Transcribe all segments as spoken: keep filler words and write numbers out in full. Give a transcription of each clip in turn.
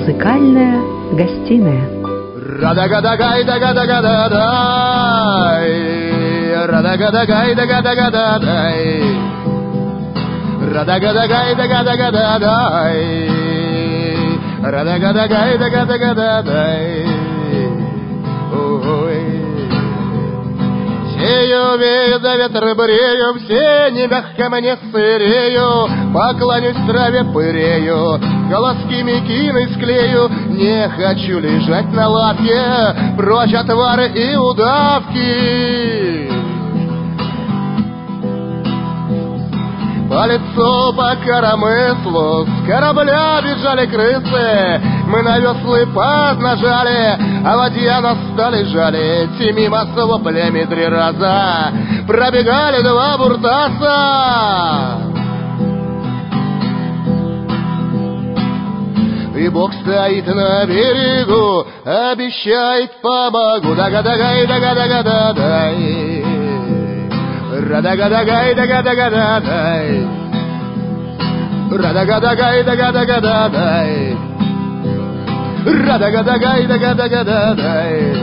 Музыкальная гостиная. Радагадагай-дагадагада-дай, радагадагай-дагадагада-дай, радагадагай-дагадагада-дай, радагадагай-дагадагада-дай. Сею, вею, за ветры брею, все не мягко мне сырею, поклонюсь траве пырею, колоски мекины склею, не хочу лежать на лавке, прочь отвары и удавки. По лицу, по коромыслу, с корабля бежали крысы, мы на веслы поднажали, а ладья нас стали жалить, и мимо с воплями три раза пробегали два буртаса. И Бог стоит на берегу, обещает помогу. Дага-дагай-дага-дага-дай, радагадагай-дага-дага-дай, радагадагай-дага-дага-дай, радагадагай-дага-дага-дай.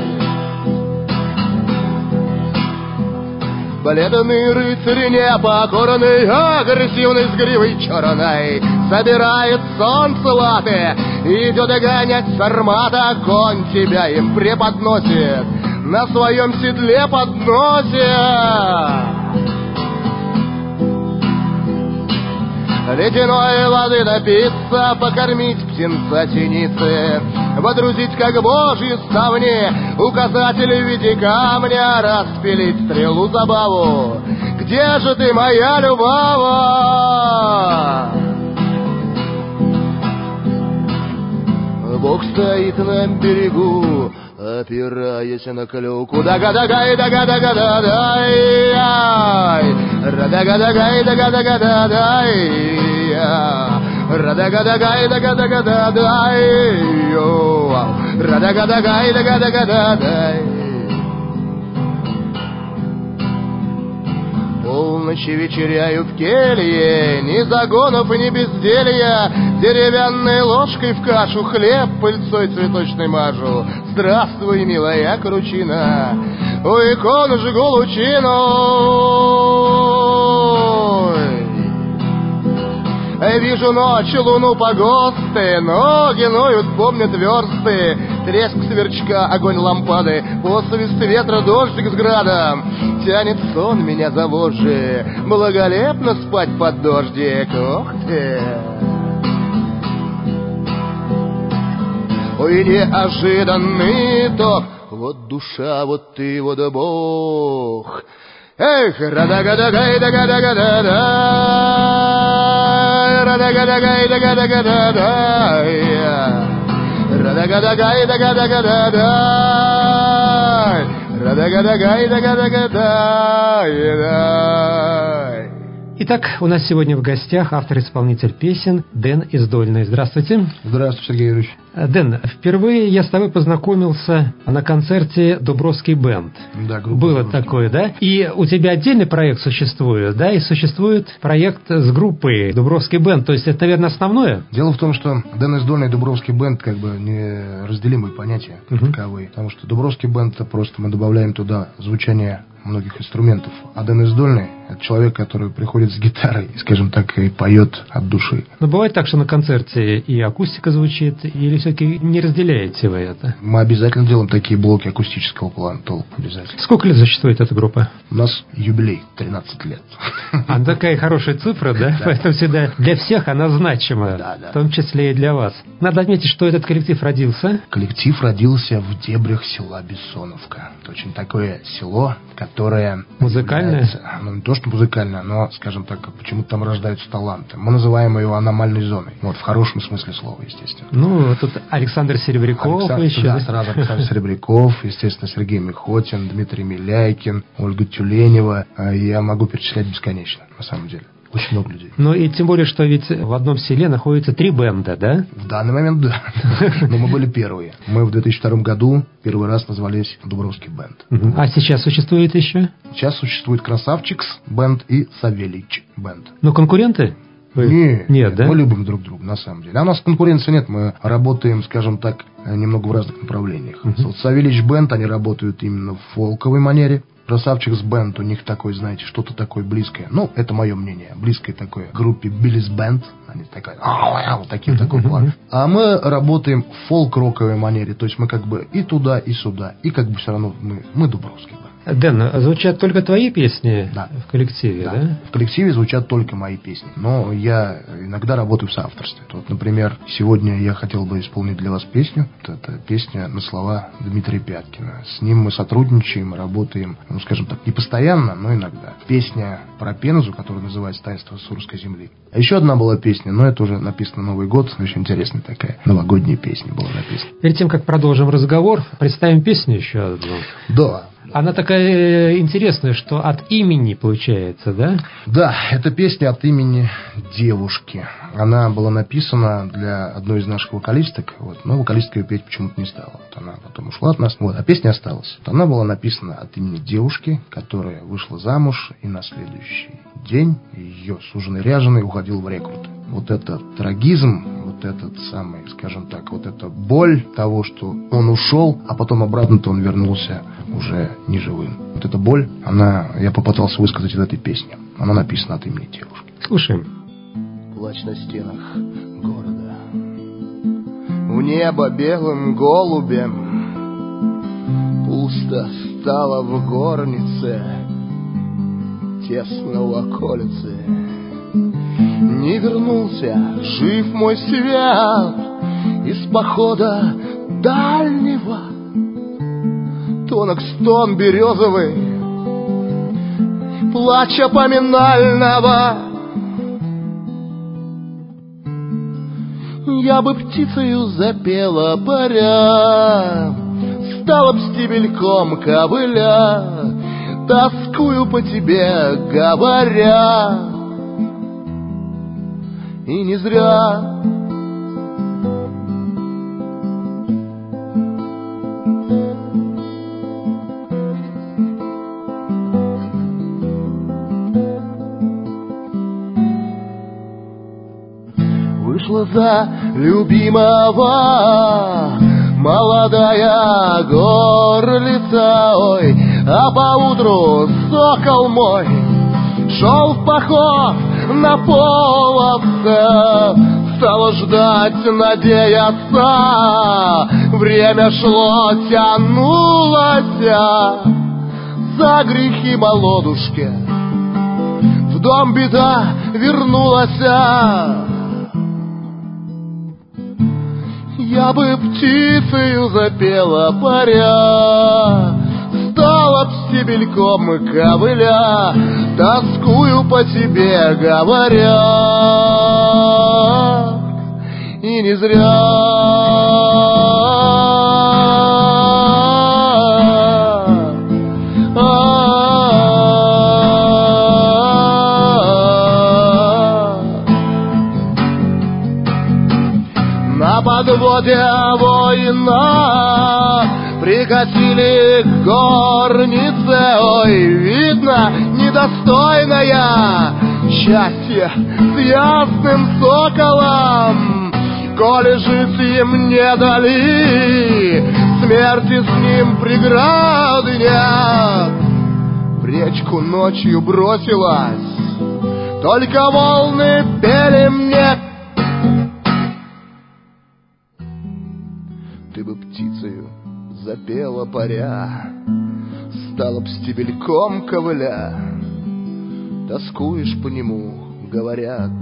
Бледный рыцарь непокорный, агрессивный с гривой черной, собирает солнце лапы, идет догонять сармата, конь тебя им преподносит, на своем седле подносит. Ледяной воды напиться, покормить птенца синицы, водрузить, как божьи ставни, указатель в виде камня, распилить стрелу забаву. Где же ты, моя Любава? Бог стоит на берегу, опираясь на клюку. Дага-дагай-дага-дага-дай, радагадагай-дага-дага-дай, радагадагай-дага-дага-дай, радагадагай-дага-дага-дай. Полночи вечеряю в келье, ни загонов и ни безделья, деревянной ложкой в кашу хлеб пыльцой цветочной мажу. Здравствуй, милая кручина, у иконы жгу лучину. Вижу ночью луну по ГОСТы, ноги ноют, помнят версты, треск сверчка, огонь лампады, посвист ветра, дождик с градом. Тянет сон меня за вожжи, благолепно спать под дождик. Ох ты! Ой, неожиданный ток, вот душа, вот ты, вот Бог. Эх, радагадагай-дага-дага-дай, радагадагай-дага-дага-дай, радагадагай-дага-дага-дай, радагадагай-дага-дага-дай. Итак, у нас сегодня в гостях автор-исполнитель песен Дэн из Дольной. Здравствуйте. Здравствуйте, Сергей Юрьевич. Дэн, впервые я с тобой познакомился на концерте «Дубровский бенд». Да, группа Было «Дубровский». такое, да? И у тебя отдельный проект существует, да? И существует проект с группой «Дубровский бенд». То есть это, наверное, основное? Дело в том, что Дэн из Дольной и Дубровский бенд как бы неразделимые понятия uh-huh. таковые. Потому что Дубровский бенд — это просто мы добавляем туда звучание многих инструментов. А Дэн из Дольной — это человек, который приходит с гитарой и, скажем так, и поет от души. Но бывает так, что на концерте и акустика звучит, или все-таки не разделяете вы это? Мы обязательно делаем такие блоки акустического плана, толк обязательно. Сколько лет существует эта группа? У нас юбилей тринадцать лет. А такая хорошая цифра, да? Поэтому всегда для всех она значима, в том числе и для вас. Надо отметить, что этот коллектив родился. Коллектив родился в дебрях села Бессоновка. Это очень такое село, которое... Музыкальное? Ну, не то, что музыкальное, но, скажем так, почему-то там рождаются таланты. Мы называем ее аномальной зоной. Вот, в хорошем смысле слова, естественно. Ну, тут Александр Серебряков Александр, еще. Да, сразу Александр Серебряков, естественно, Сергей Михотин, Дмитрий Миляйкин, Ольга Тюленева. Я могу перечислять бесконечно, на самом деле. Очень много людей. Ну и тем более, что ведь в одном селе находится три бенда, да? В данный момент, да. Но мы были первые. Мы в две тысячи втором году первый раз назвались Дубровский бенд. А сейчас существует еще? Сейчас существует Красавчикс бенд и Савельич бенд. Ну, конкуренты? Вы... Нет, нет, да? Мы любим друг друга, на самом деле. А у нас конкуренции нет, мы работаем, скажем так, немного в разных направлениях. Uh-huh. Вот Савельич Бенд, они работают именно в фолковой манере. Красавчикс Бенд, у них такой, знаете, что-то такое близкое. Ну, это мое мнение. Близкое такое группе Биллис Бенд. Они такая, вот такие такой план. А мы работаем в фолк-роковой манере. То есть мы как бы и туда, и сюда. И как бы все равно мы, мы Дубровский. Дэн, звучат только твои песни да. в коллективе, да. да? В коллективе звучат только мои песни. Но я иногда работаю в соавторстве. Вот, например, сегодня я хотел бы исполнить для вас песню. Это песня на слова Дмитрия Пяткина. С ним мы сотрудничаем, работаем, ну, скажем так, не постоянно, но иногда. Песня про Пензу, которая называется «Таинство Сурской земли». А еще одна была песня, но это уже написано Новый год. Очень интересная такая новогодняя песня была написана. Перед тем, как продолжим разговор, представим песню еще одну. Да. Она такая интересная, что от имени получается, да? Да, это песня от имени девушки. Она была написана для одной из наших вокалисток, вот, но вокалистка ее петь почему-то не стала. Вот она потом ушла от нас, вот, а песня осталась. Вот она была написана от имени девушки, которая вышла замуж, и на следующий день ее суженый ряженый уходил в рекрут. Вот этот трагизм, вот этот самый, скажем так, вот эта боль того, что он ушел, а потом обратно-то он вернулся уже неживым. Вот эта боль, она, я попытался высказать в этой песне. Она написана от имени девушки. Слушаем. Плач на стенах города, в небо белым голубем, пусто стало в горнице, тесно у околицы. Не вернулся, жив мой свят, из похода дальнего. Тонок стон березовый, плача поминального. Я бы птицею запела, паря, стала б стебельком ковыля, тоскую по тебе, говоря. И не зря. Вышла за любимого молодая горлица, ой, а поутру сокол мой шел в поход на половца, стала ждать, надеяться. Время шло, тянулось за грехи молодушке. В дом беда вернулась. Я бы птицею запела, паря, стала б стебельком ковыля, тоскую по тебе, говоря. И не зря. На подводе воина прикатили к горнице, ой, видно, недостойная счастье с ясным соколом. Коли жить им не дали, смерти с ним преграды нет. В речку ночью бросилась, только волны пели мне. Ты бы птицею запела, паря, стала б стебельком ковыля, тоскуешь по нему, говорят.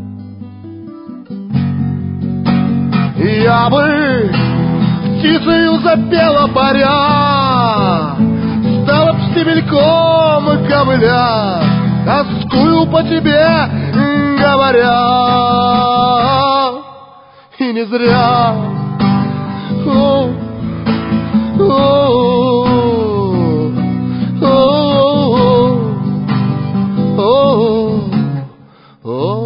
Я бы птицею запела, паря, стала б стебельком ковыля, тоскую по тебе, говоря. И не зря. Oh, oh, oh, oh, oh, oh.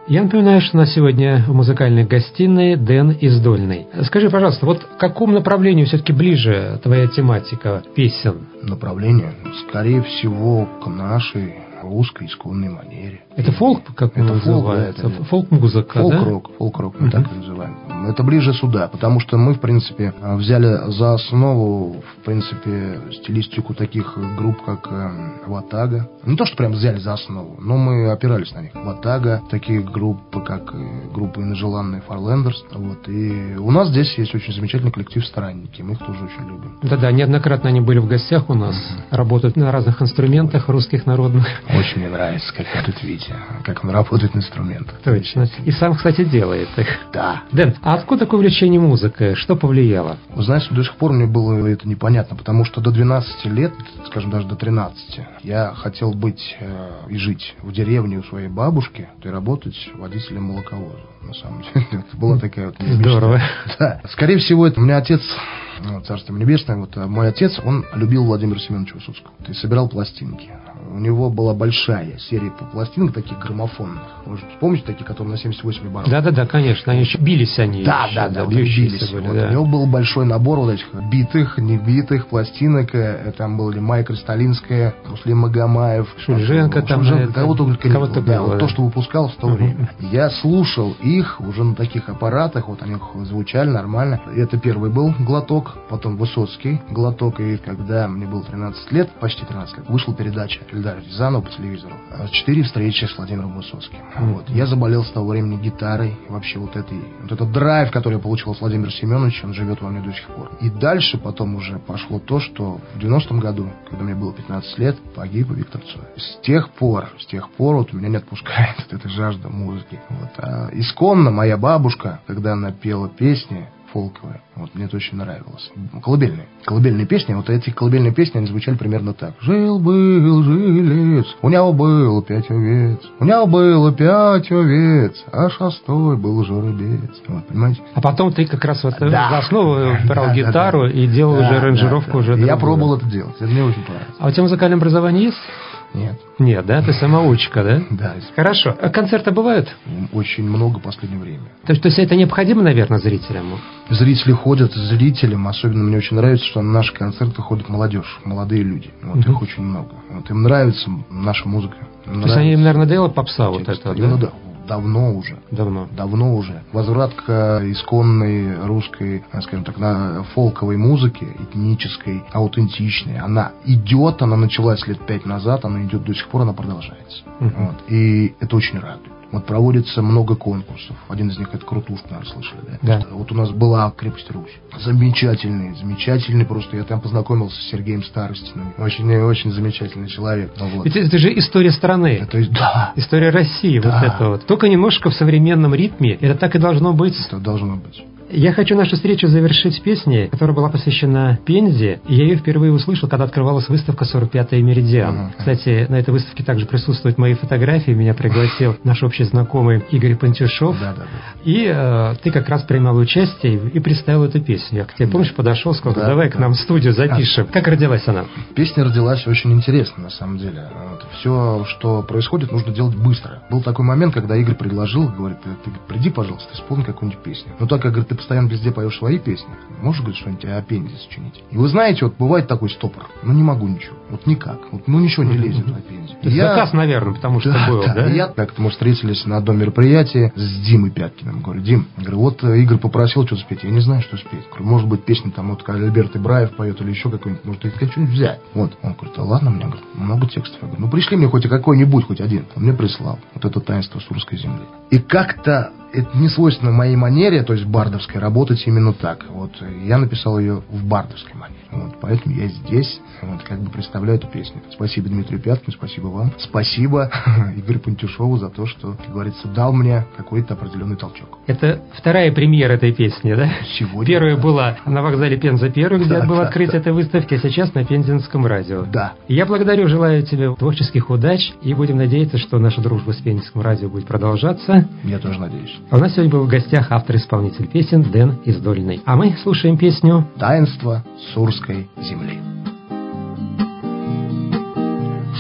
Я напоминаю, что на сегодня в музыкальной гостиной Дэн Издольный. Скажи, пожалуйста, вот к какому направлению все-таки ближе твоя тематика песен? Направление? Скорее всего, к нашей русской исконной манере. Это фолк, как он называется? Фолк-музыка, да? Фолк-рок, фолк-рок, мы так и называем. Это ближе сюда, потому что мы, в принципе, взяли за основу, в принципе, стилистику таких групп, как Ватага. Не то, что прям взяли за основу, но мы опирались на них. Ватага, такие группы, как группа «Нежеланные Фарлендерс». Вот. И у нас здесь есть очень замечательный коллектив «Странники», мы их тоже очень любим. Да-да, неоднократно они были в гостях у нас, mm-hmm. работают на разных инструментах русских народных. Очень мне нравится, как вы тут видите, как он работает на инструментах. Точно. И сам, кстати, делает их. Да. Дэн, а откуда такое увлечение музыкой? Что повлияло? Вы знаете, до сих пор мне было это непонятно, потому что до двенадцати лет, скажем, даже до тринадцати, я хотел быть э, и жить в деревне у своей бабушки, и работать водителем молоковоза. На самом деле, это была такая вот мечта. Здорово. Да. Скорее всего, это у меня отец, ну, царство небесное, вот мой отец, он любил Владимира Семеновича Высоцкого и собирал пластинки. У него была большая серия пластинок, таких граммофонных. Вы же помните, такие, которые на семьдесят восемь оборотов? Да-да-да, конечно, они еще бились они. Да, еще, да, да, да, вот бились. были, вот. Да. У него был большой набор вот этих битых, небитых пластинок. Там были Майя Кристалинская, Муслим Магомаев, Шульженко, там, Шульженко, кого-то только не кого-то было. Да, было, вот да. то, что выпускалось в то угу. время. Я слушал их уже на таких аппаратах, вот они звучали нормально. Это первый был глоток, потом Высоцкий глоток. И когда мне было тринадцать лет, почти тринадцать лет, вышла передача Эльдара Рязанова по телевизору. Четыре встречи с Владимиром Высоцким. Mm-hmm. Вот. Я заболел с того времени гитарой. Вообще вот этой, вот этот драйв, который я получил от Владимира Семеновича, он живет во мне до сих пор. И дальше потом уже пошло то, что в девяностом году, когда мне было пятнадцать лет, погиб Виктор Цой. С тех пор, с тех пор вот меня не отпускает вот эта жажда музыки. Вот. А исконно моя бабушка, когда она пела песни фолковые, вот, мне это очень нравилось. Колыбельные. Колыбельные песни, вот эти колыбельные песни, они звучали примерно так. Жил-был жилец, у него было пять овец, у него было пять овец, а шестой был жеребец. Вот, понимаете? А потом ты как раз вот да. за основу брал да, гитару да, да. и делал да, уже аранжировку да, да. уже Я другую. пробовал это делать, это мне очень понравилось. А у тебя музыкальное образование есть? Нет. Нет, да? Ты самоучка, да? Да. Хорошо. А концерты бывают? Очень много в последнее время. То есть, то есть это необходимо, наверное, зрителям? Зрители ходят, зрителям, особенно мне очень нравится, что на наши концерты ходит молодежь, молодые люди. Вот uh-huh. их очень много. Вот им нравится наша музыка. Им то нравится. есть они, наверное, делают попса вот это, да? Ну да. Давно уже. Давно. Давно уже. Возврат к исконной русской, скажем так, на фолковой музыке, этнической, аутентичной. Она идет, она началась лет пять назад, она идет до сих пор, она продолжается. Uh-huh. Вот. И это очень радует. Вот проводится много конкурсов. Один из них это «Крутушка», наверное, слышали, да? Да. Вот у нас была «Крепость Русь». Замечательный, замечательный просто. Я там познакомился с Сергеем Старостиным. Очень, очень замечательный человек. Вот. Ведь это же история страны. Это, да. История России, да. вот это вот. Только немножко в современном ритме. Это так и должно быть. Это должно быть. Я хочу нашу встречу завершить песней, которая была посвящена Пензе. И я ее впервые услышал, когда открывалась выставка сорок пятый «Меридиан». Uh-huh. Кстати, на этой выставке также присутствуют мои фотографии. Меня пригласил наш общий знакомый Игорь Пантюшов. Да, да, да. И э, ты как раз принимал участие и представил эту песню. Я к тебе, помнишь, подошел, сказал, да, давай да. к нам в студию запишем. Как родилась она? Песня родилась очень интересно, на самом деле. Вот. Все, что происходит, нужно делать быстро. Был такой момент, когда Игорь предложил, говорит, ты приди, пожалуйста, исполни какую-нибудь песню. Но так как, говорит, ты постоянно везде поешь свои песни, можешь, говорит, что-нибудь о Пензе сочинить. И вы знаете, вот бывает такой стопор, ну не могу ничего, вот никак, вот, ну ничего не лезет о Пензе. То есть я... заказ, наверное, потому что да, был, да? да? Я как-то мы встретились на одном мероприятии с Димой Пяткиным. Говорю, Дим, говорю, вот Игорь попросил что-то спеть, я не знаю, что спеть. Говорю, может быть, песня там, вот как Альберт Ибраев поет или еще какой-нибудь, может, ты что-нибудь взять. Вот. Он говорит, да ладно, мне, говорит, много текстов. Я говорю, ну пришли мне хоть какой-нибудь, хоть один. Он мне прислал. Вот это «Таинство Сурской земли». И как-то это не свойственно моей манере, то есть бардовской, работать именно так. Вот я написал ее в бардовской манере. Вот, поэтому я здесь, вот, как бы представляю эту песню. Спасибо Дмитрию Пяткину, спасибо вам. Спасибо Игорю Пантюшову за то, что, как говорится, дал мне какой-то определенный толчок. Это вторая премьера этой песни, да? Сегодня. Первая да. была на вокзале Пенза первый, где да, было да, открытие да. этой выставки, а сейчас на Пензенском радио. Да. Я благодарю, желаю тебе творческих удач и будем надеяться, что наша дружба с Пензенским радио будет продолжаться. Я тоже надеюсь. А у нас сегодня был в гостях автор-исполнитель песен Дэн Издольный. А мы слушаем песню «Таинство Сурской земли».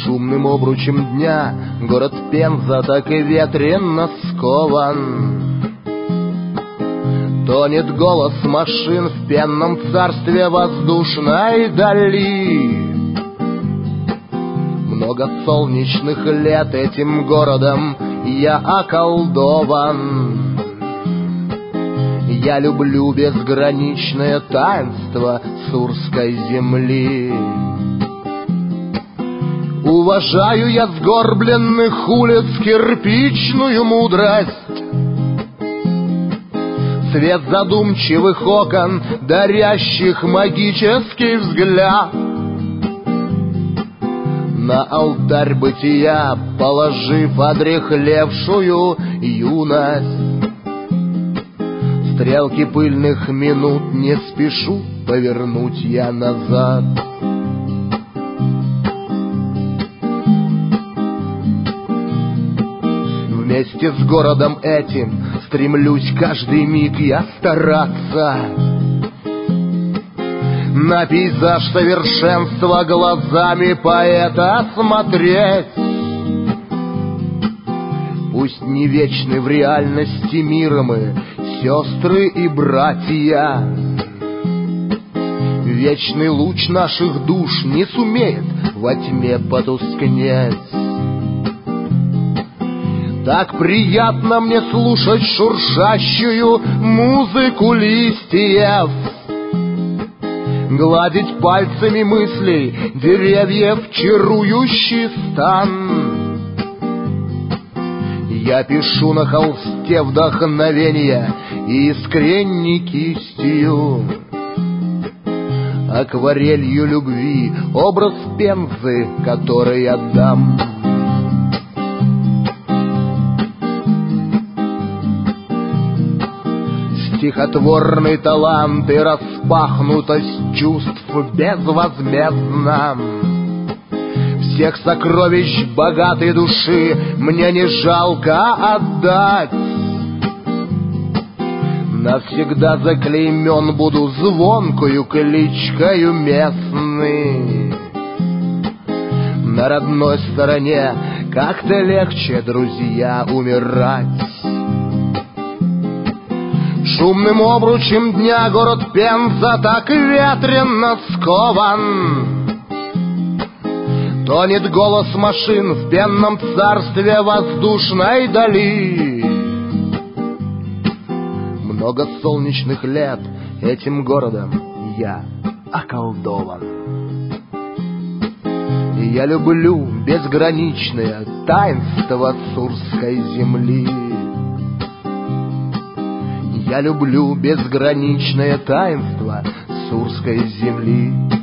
Шумным обручем дня город Пенза так и ветрено скован. Тонет голос машин в пенном царстве воздушной дали. Много солнечных лет этим городом я околдован. Я люблю безграничное таинство Сурской земли. Уважаю я сгорбленных улиц кирпичную мудрость, свет задумчивых окон, дарящих магический взгляд. На алтарь бытия положив одряхлевшую юность, стрелки пыльных минут не спешу повернуть я назад. Вместе с городом этим стремлюсь каждый миг я стараться на пейзаж совершенства глазами поэта смотреть. Пусть не вечны в реальности мира мы, сестры и братья, вечный луч наших душ не сумеет во тьме потускнеть. Так приятно мне слушать шуршащую музыку листьев, гладить пальцами мыслей деревьев чарующий стан. Я пишу на холсте вдохновения искренней кистью, акварелью любви образ Пензы, который отдам. Стихотворный талант и распахнутость чувств безвозмездна. Всех сокровищ богатой души мне не жалко отдать. Навсегда заклеймен буду звонкою кличкою местный. На родной стороне как-то легче, друзья, умирать. Шумным обручем дня город Пенза так ветренно скован. Тонет голос машин в пенном царстве воздушной дали. Много солнечных лет этим городом я околдован. И я люблю безграничное таинство Сурской земли. Я люблю безграничное таинство Сурской земли.